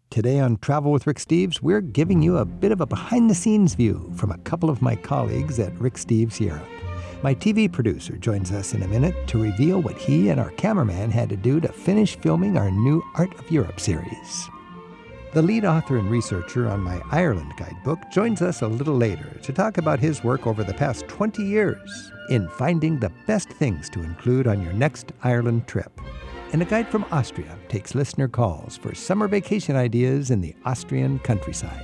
Today on Travel with Rick Steves, we're giving you a bit of a behind-the-scenes view from a couple of my colleagues at Rick Steves Europe. My TV producer joins us in a minute to reveal what he and our cameraman had to do to finish filming our new Art of Europe series. The lead author and researcher on my Ireland guidebook joins us a little later to talk about his work over the past 20 years in finding the best things to include on your next Ireland trip. And a guide from Austria takes listener calls for summer vacation ideas in the Austrian countryside.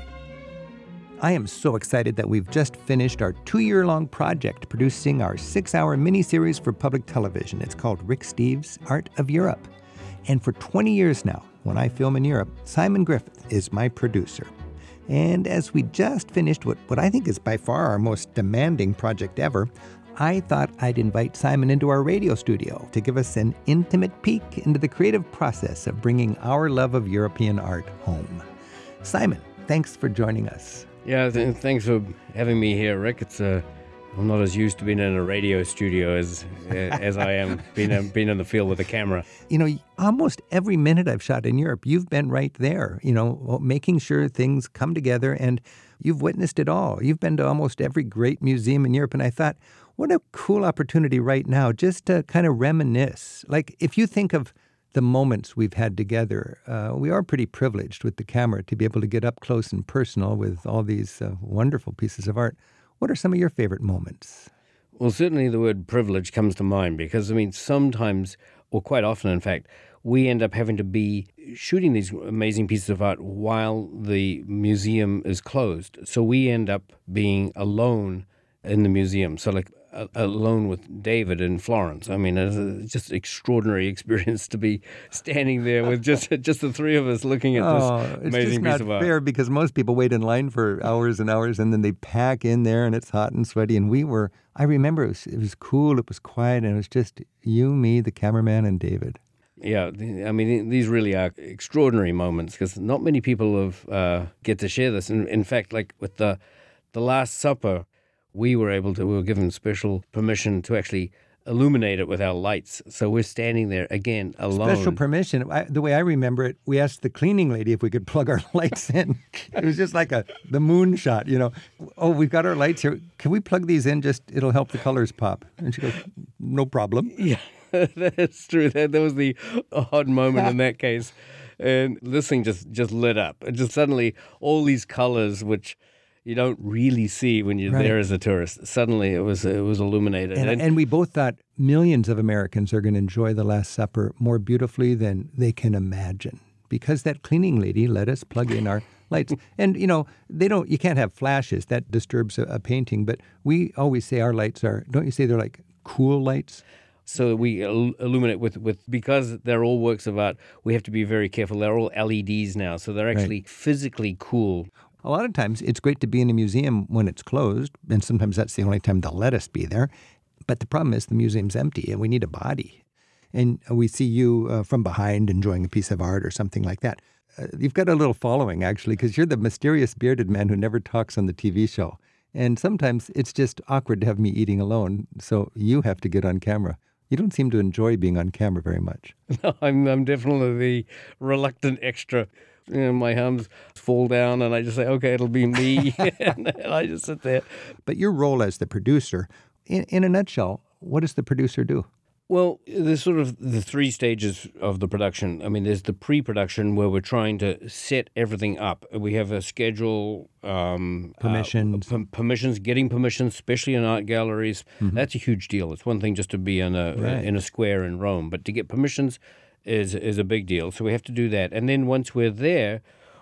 I am so excited that we've just finished our 2-year-long project producing our 6-hour miniseries for public television. It's called Rick Steves' Art of Europe. And for 20 years now, when I film in Europe, Simon Griffith is my producer. And as we just finished what I think is by far our most demanding project ever, I thought I'd invite Simon into our radio studio to give us an intimate peek into the creative process of bringing our love of European art home. Simon, thanks for joining us. Yeah, thanks for having me here, Rick. I'm not as used to being in a radio studio as I am being in the field with a camera. You know, almost every minute I've shot in Europe, you've been right there, making sure things come together, and you've witnessed it all. You've been to almost every great museum in Europe, and I thought, what a cool opportunity right now just to kind of reminisce. Like, if you think of the moments we've had together, we are pretty privileged with the camera to be able to get up close and personal with all these wonderful pieces of art. What are some of your favorite moments? Well, certainly the word privilege comes to mind because, sometimes, or quite often, in fact, we end up having to be shooting these amazing pieces of art while the museum is closed. So we end up being alone in the museum. So alone with David in Florence. It's just an extraordinary experience to be standing there with just the three of us looking at this amazing piece of art. It's just not fair because most people wait in line for hours and hours and then they pack in there and it's hot and sweaty. And I remember it was cool, it was quiet, and it was just you, me, the cameraman, and David. Yeah, these really are extraordinary moments because not many people get to share this. In fact, like with the Last Supper, we were given special permission to actually illuminate it with our lights. So we're standing there, again, alone. Special permission. The way I remember it, we asked the cleaning lady if we could plug our lights in. It was just like the moon shot, Oh, we've got our lights here. Can we plug these in? It'll help the colors pop. And she goes, no problem. Yeah, that's true. That was the odd moment in that case. And this thing just lit up. And just suddenly all these colors, which you don't really see when you're there as a tourist. Suddenly it was illuminated. And we both thought millions of Americans are going to enjoy the Last Supper more beautifully than they can imagine because that cleaning lady let us plug in our lights. And, you can't have flashes. That disturbs a painting. But we always say our lights don't you say they're like cool lights? So we illuminate with because they're all works of art, we have to be very careful. They're all LEDs now, so they're actually physically cool. A lot of times it's great to be in a museum when it's closed, and sometimes that's the only time they'll let us be there. But the problem is the museum's empty, and we need a body. And we see you from behind enjoying a piece of art or something like that. You've got a little following, actually, because you're the mysterious bearded man who never talks on the TV show. And sometimes it's just awkward to have me eating alone, so you have to get on camera. You don't seem to enjoy being on camera very much. No, I'm definitely the reluctant extra. My arms fall down and I just say, okay, it'll be me. And I just sit there. But your role as the producer, in a nutshell, what does the producer do? Well, there's sort of the 3 stages of the production. There's the pre-production where we're trying to set everything up. We have a schedule, permissions, getting permissions, especially in art galleries. Mm-hmm. That's a huge deal. It's one thing just to be in a square in Rome, but to get permissions is a big deal. So we have to do that. And then once we're there,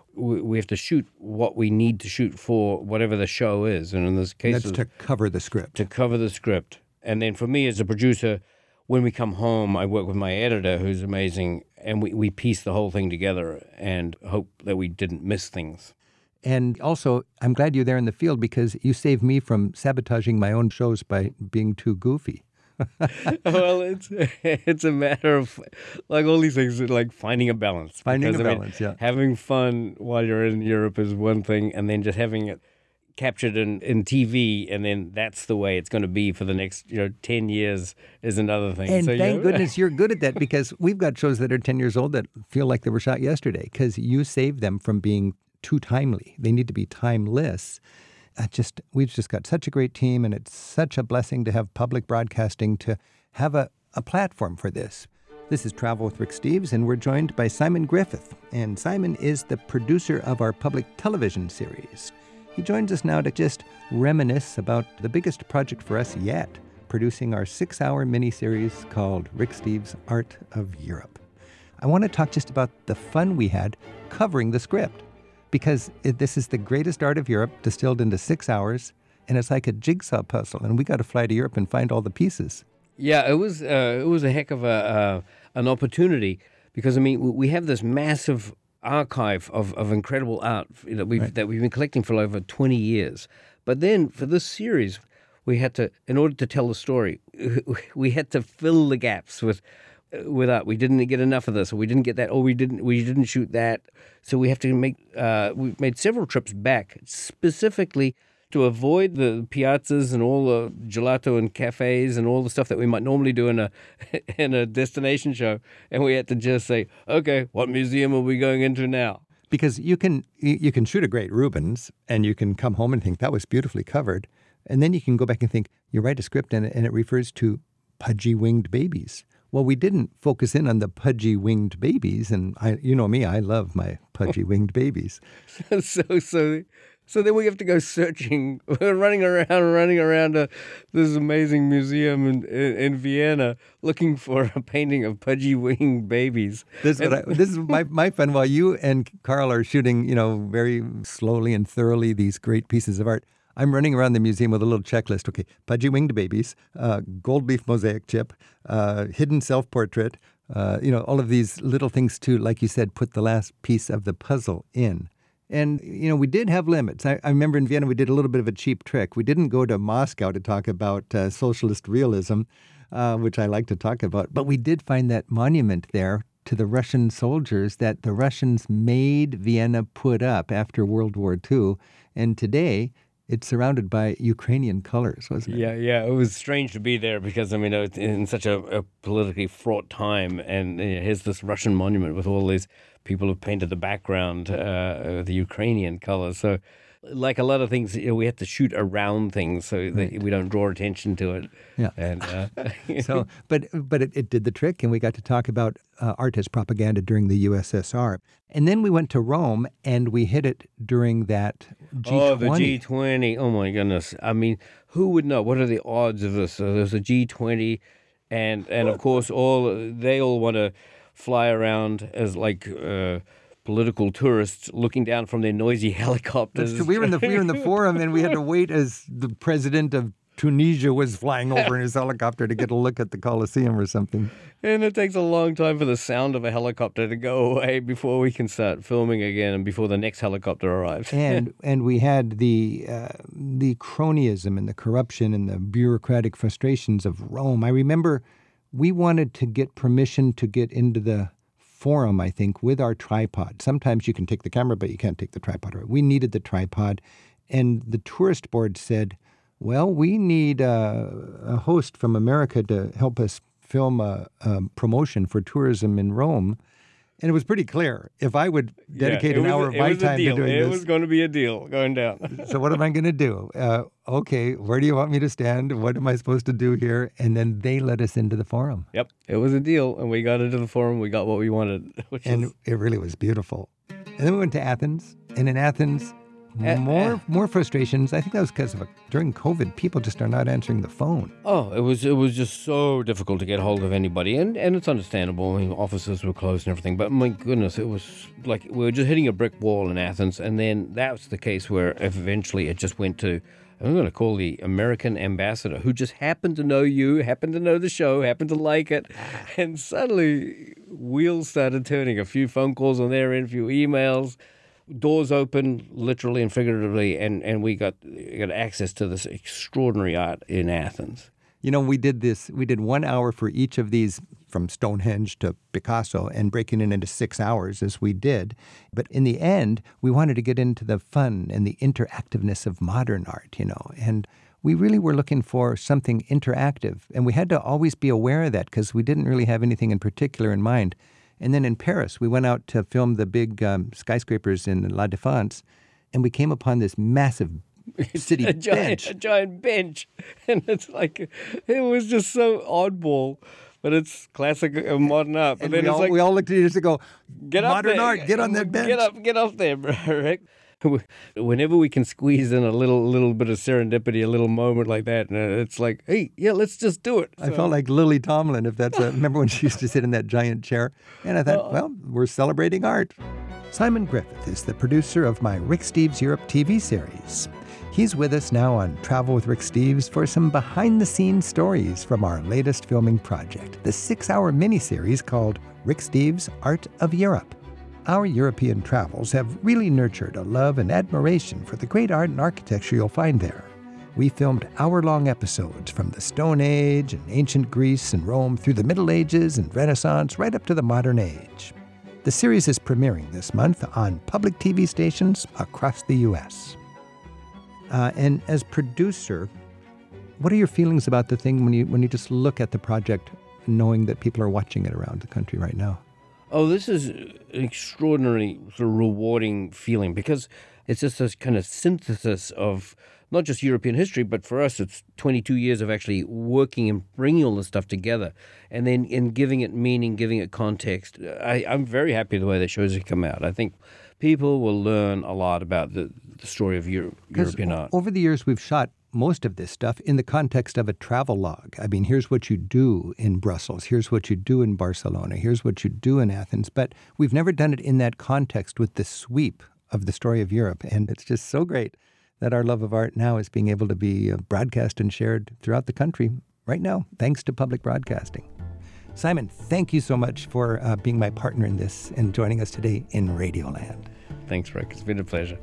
we have to shoot what we need to shoot for whatever the show is. And in this case, that's to cover the script. And then for me as a producer, when we come home, I work with my editor, who's amazing, and we piece the whole thing together and hope that we didn't miss things. And also, I'm glad you're there in the field because you saved me from sabotaging my own shows by being too goofy. Well, it's a matter of like all these things, like finding a balance. Yeah. Having fun while you're in Europe is one thing, and then just having it captured in TV, and then that's the way it's going to be for the next 10 years is another thing. And so, thank goodness you're good at that, because we've got shows that are 10 years old that feel like they were shot yesterday, because you save them from being too timely. They need to be timeless. We've just got such a great team, and it's such a blessing to have public broadcasting to have a platform for this. This is Travel with Rick Steves, and we're joined by Simon Griffith. And Simon is the producer of our public television series. He joins us now to just reminisce about the biggest project for us yet, producing our 6-hour miniseries called Rick Steves' Art of Europe. I want to talk just about the fun we had covering the script, because this is the greatest art of Europe distilled into 6 hours, and it's like a jigsaw puzzle, and we got to fly to Europe and find all the pieces. Yeah, it was a heck of an opportunity, because we have this massive archive of incredible art that we've been collecting for over 20 years. But then for this series, we had to, in order to tell the story, we had to fill the gaps with art. We didn't get enough of this, or we didn't get that, or we didn't shoot that. So we have to we made several trips back specifically to avoid the piazzas and all the gelato and cafes and all the stuff that we might normally do in a destination show. And we had to just say, okay, what museum are we going into now? Because you can shoot a great Rubens, and you can come home and think that was beautifully covered. And then you can go back and think, you write a script and it refers to pudgy winged babies. Well, we didn't focus in on the pudgy winged babies. And you know me, I love my pudgy winged babies. So then we have to go searching. We're running around this amazing museum in Vienna looking for a painting of pudgy winged babies. This is my fun. While you and Carl are shooting, very slowly and thoroughly these great pieces of art, I'm running around the museum with a little checklist. Okay, pudgy winged babies, gold leaf mosaic chip, hidden self-portrait, all of these little things to, like you said, put the last piece of the puzzle in. And, we did have limits. I remember in Vienna we did a little bit of a cheap trick. We didn't go to Moscow to talk about socialist realism, which I like to talk about. But we did find that monument there to the Russian soldiers that the Russians made Vienna put up after World War II. And today it's surrounded by Ukrainian colors, wasn't it? Yeah. It was strange to be there because, it's in such a politically fraught time. And here's this Russian monument with all these people who've painted the background, the Ukrainian colors. So, like a lot of things, we have to shoot around things so that we don't draw attention to it. Yeah. And but it did the trick, and we got to talk about art as propaganda during the USSR. And then we went to Rome, and we hit it during that G20. Oh, the G20. Oh, my goodness. Who would know? What are the odds of this? So there's a G20, and of course, they all want to fly around as like political tourists looking down from their noisy helicopters. We were in the forum, and we had to wait as the president of Tunisia was flying over in his helicopter to get a look at the Colosseum or something. And it takes a long time for the sound of a helicopter to go away before we can start filming again and before the next helicopter arrives. And we had the cronyism and the corruption and the bureaucratic frustrations of Rome. I remember we wanted to get permission to get into the forum, I think, with our tripod. Sometimes you can take the camera, but you can't take the tripod. We needed the tripod. And the tourist board said, well, we need a host from America to help us film a promotion for tourism in Rome. And it was pretty clear. If I would dedicate an hour of my time to doing this... It was going to be a deal going down. So what am I going to do? Okay, where do you want me to stand? What am I supposed to do here? And then they let us into the forum. Yep, it was a deal. And we got into the forum. We got what we wanted. It really was beautiful. And then we went to Athens. And in Athens... More frustrations. I think that was because during COVID, people just are not answering the phone. Oh, it was just so difficult to get hold of anybody, and it's understandable. Offices were closed and everything, but my goodness, it was like we were just hitting a brick wall in Athens, and then that was the case where eventually it just went to, I'm going to call the American ambassador, who just happened to know you, happened to know the show, happened to like it, and suddenly wheels started turning. A few phone calls on their end, a few emails. Doors open, literally and figuratively, and we got access to this extraordinary art in Athens. We did 1 hour for each of these from Stonehenge to Picasso and breaking it into 6 hours as we did. But in the end, we wanted to get into the fun and the interactiveness of modern art, and we really were looking for something interactive. And we had to always be aware of that because we didn't really have anything in particular in mind. And then in Paris, we went out to film the big skyscrapers in La Défense, and we came upon this massive city bench. A giant bench. And it's like, it was just so oddball, but it's classic modern art. But And then we all looked at each other and go, get up modern there. art, get on that bench. Get up there, Rick. Whenever we can squeeze in a little bit of serendipity, a little moment like that, and it's like, hey, yeah, let's just do it. I felt like Lily Tomlin, if that's remember when she used to sit in that giant chair? And I thought, well, we're celebrating art. Simon Griffith is the producer of my Rick Steves Europe TV series. He's with us now on Travel with Rick Steves for some behind-the-scenes stories from our latest filming project, the 6-hour miniseries called Rick Steves Art of Europe. Our European travels have really nurtured a love and admiration for the great art and architecture you'll find there. We filmed hour-long episodes from the Stone Age and ancient Greece and Rome through the Middle Ages and Renaissance right up to the modern age. The series is premiering this month on public TV stations across the U.S. And as producer, what are your feelings about the thing when you just look at the project, knowing that people are watching it around the country right now? Oh, this is an extraordinarily sort of rewarding feeling because it's just this kind of synthesis of not just European history, but for us, it's 22 years of actually working and bringing all this stuff together and then in giving it meaning, giving it context. I'm very happy the way the shows have come out. I think people will learn a lot about the story of European art. Over the years, we've shot most of this stuff in the context of a travel log. I mean, here's what you do in Brussels. Here's what you do in Barcelona. Here's what you do in Athens. But we've never done it in that context with the sweep of the story of Europe. And it's just so great that our love of art now is being able to be broadcast and shared throughout the country right now, thanks to public broadcasting. Simon, thank you so much for being my partner in this and joining us today in Radioland. Thanks, Rick. It's been a pleasure.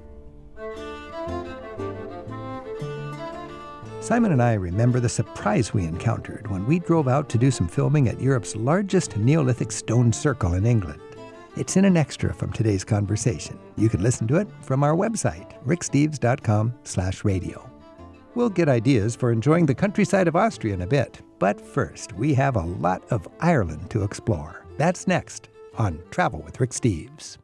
Simon and I remember the surprise we encountered when we drove out to do some filming at Europe's largest Neolithic stone circle in England. It's in an extra from today's conversation. You can listen to it from our website, ricksteves.com/radio. We'll get ideas for enjoying the countryside of Austria in a bit, but first, we have a lot of Ireland to explore. That's next on Travel with Rick Steves.